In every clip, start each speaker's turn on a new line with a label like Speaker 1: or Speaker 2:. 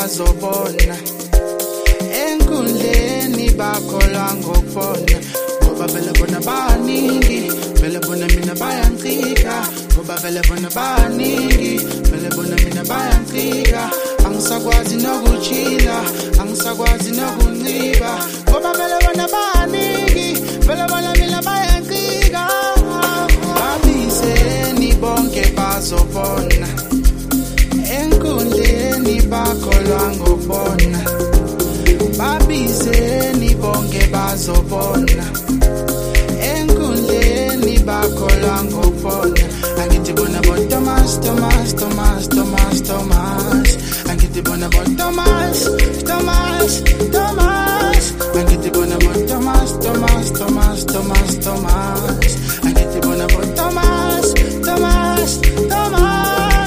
Speaker 1: bazobona enkundleni bakholwa ngokubona ngoba vele bona baningi vele bona mina bayangichika ngoba vele bona baningi vele bona mina bayangichika angisakwazi nokuchila angisakwazi nokunciba ngoba vele bona baningi vele bona mina bayangichika babizeni bonke bazobona enkundleni bakholwa ngokubona babizeni bonke bazobona enkundleni bakholwa ngokubona angithi bona bo Thomas Thomas Thomas Thomas Thomas angithi bona bo Thomas Thomas Thomas angithi bona bo Thomas Thomas Thomas Thomas Thomas angithi bona bo Thomas Thomas Thomas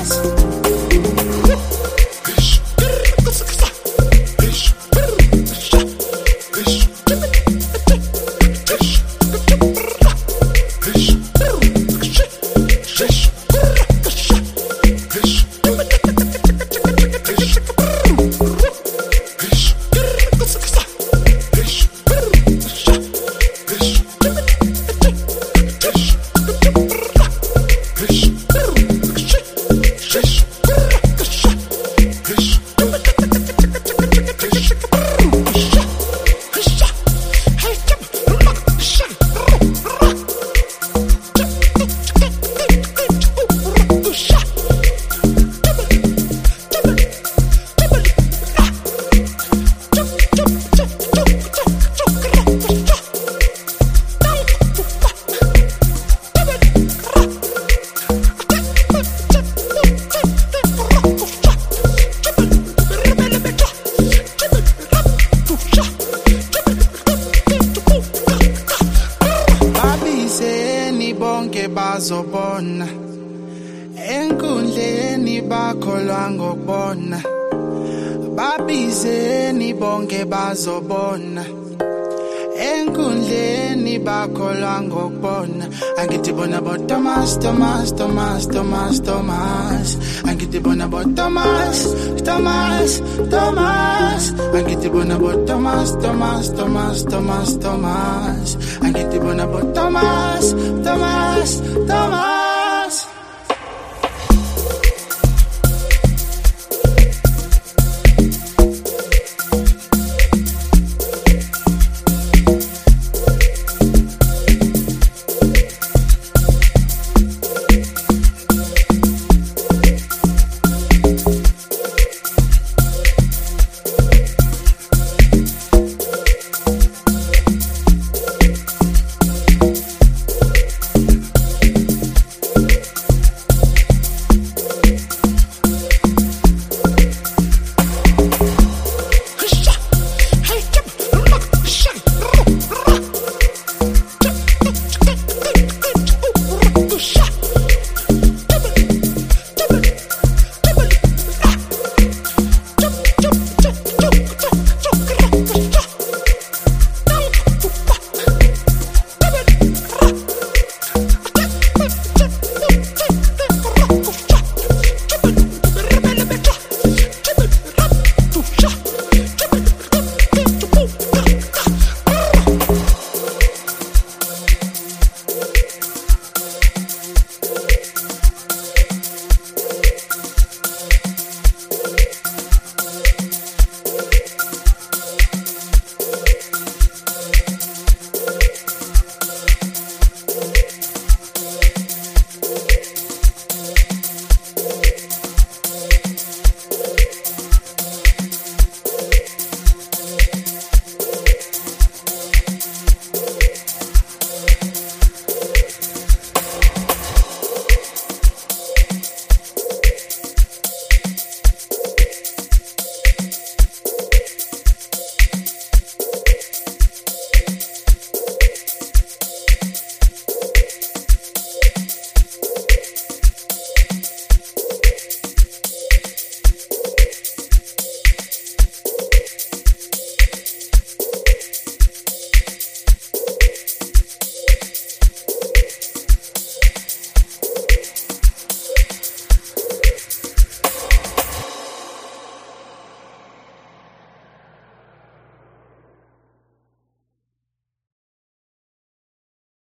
Speaker 1: bazobona enkundleni bakholwa ngokubona babizeni bonke bazobona enkundleni bakholwa ngokubona angithi bona bo Thomas Thomas Thomas Thomas Thomas angithi bona bo Thomas Thomas Thomas angithi bona bo Thomas Thomas Thomas Thomas Thomas angithi bona bo Thomas Thomas Thomas